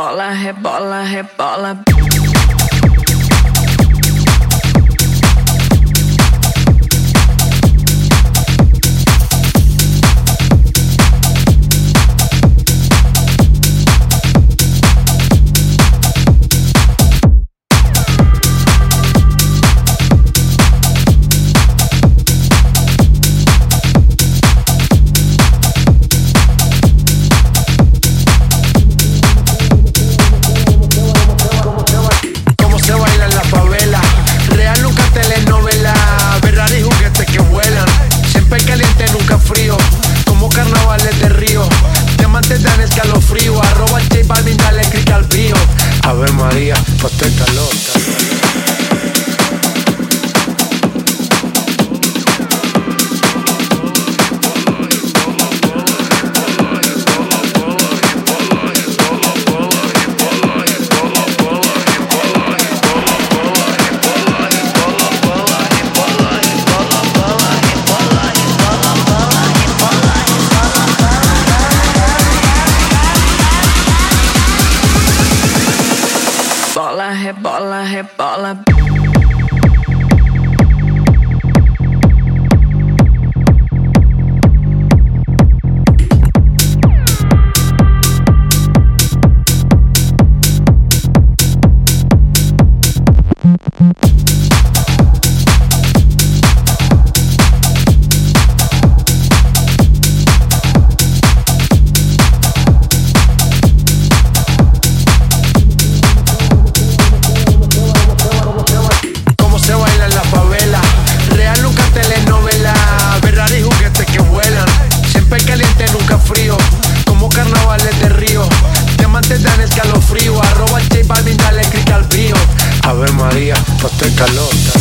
Rebola, rebola, rebola. Como carnavales de Río, diamantes dan escalofrío. Arroba J Balvin, dale click al bio. Ave María, pa' este calor. Rebola, rebola, rebola. Como carnavales de Río, diamantes dan escalofrío. Arroba J Balvin, dale click al bio. Ave María, pa' este calor.